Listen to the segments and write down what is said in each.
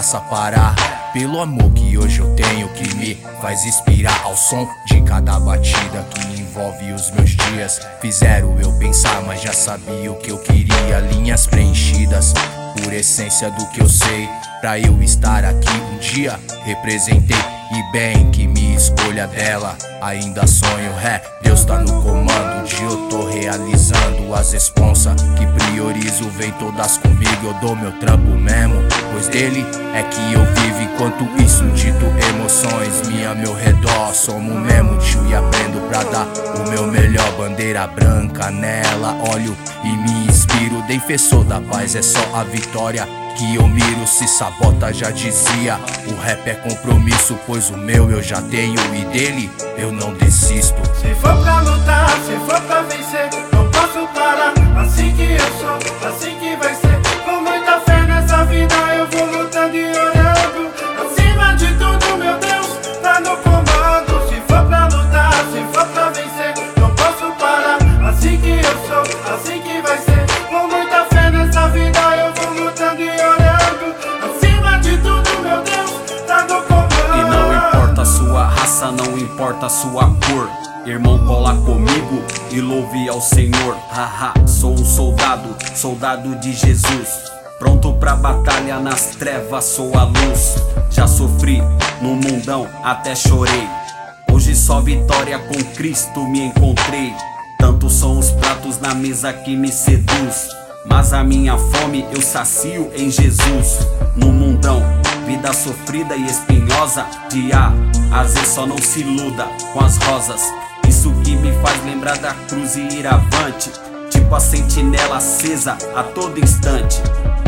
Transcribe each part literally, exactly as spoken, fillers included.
faça parar. Pelo amor que hoje eu tenho, que me faz inspirar ao som de cada batida que envolve os meus dias. Fizeram eu pensar, mas já sabia o que eu queria. Linhas preenchidas por essência do que eu sei. Pra eu estar aqui um dia, representei. E bem que me escolha dela, ainda sonho, é, Deus tá no comando. Um dia eu tô realizando as responsa que priorizo, vem todas comigo, eu dou meu trampo mesmo, pois dele é que eu vivo. Enquanto isso dito emoções minha a meu redor, somos mesmo tio e aprendo pra dar o meu melhor. Bandeira branca nela, olho e me inspiro. Defensor da paz é só a vitória que eu miro. Se sabota já dizia, o rap é compromisso, pois o meu eu já tenho e dele eu não desisto. Se for pra lutar, se for pra vencer, não posso parar. Assim que eu sou, assim que vai ser. Com muita fé nessa vida eu vou lutando e orando. Acima de tudo, meu Deus tá no comando. Se for pra lutar, se for pra vencer, não posso parar. Assim que eu sou, assim que vai ser. Com muita fé nessa vida eu vou lutando e orando. Acima de tudo, meu Deus tá no comando. E não importa a sua raça, não importa a sua cor, irmão, cola comigo e louve ao Senhor. Haha, sou um soldado, soldado de Jesus, pronto pra batalha nas trevas, sou a luz. Já sofri no mundão, até chorei. Hoje só vitória, com Cristo me encontrei. Tantos são os pratos na mesa que me seduz, mas a minha fome eu sacio em Jesus. No mundão, vida sofrida e espinhosa, de A a Z só não se iluda com as rosas. Isso que me faz lembrar da cruz e ir avante, tipo a sentinela acesa a todo instante.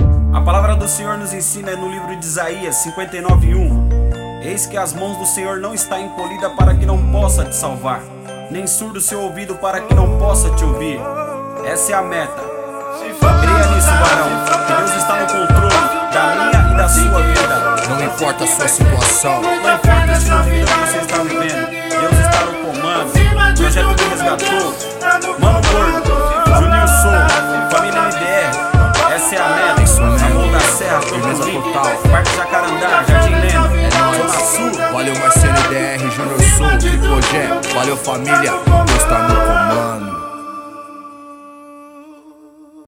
A palavra do Senhor nos ensina no livro de Isaías cinquenta e nove, um: eis que as mãos do Senhor não está encolhida para que não possa te salvar, nem surdo seu ouvido para que não possa te ouvir. Essa é a meta. Creia nisso, varão, que Deus está no controle da minha e da sua vida. Não importa a sua situação, não importa o estilo de vida que você está vivendo, Deus está no comando. O projeto me resgatou. Mano Gordo, Juninho Sou, Família M D R. Essa é a meta. Amor da Serra, firmeza total. Parque Jacarandá, Jardim Leno, é Zona nóis. Sul. Valeu Marcelo D R, Júnior Sul, Tripogé. Valeu família, Deus tá no comando.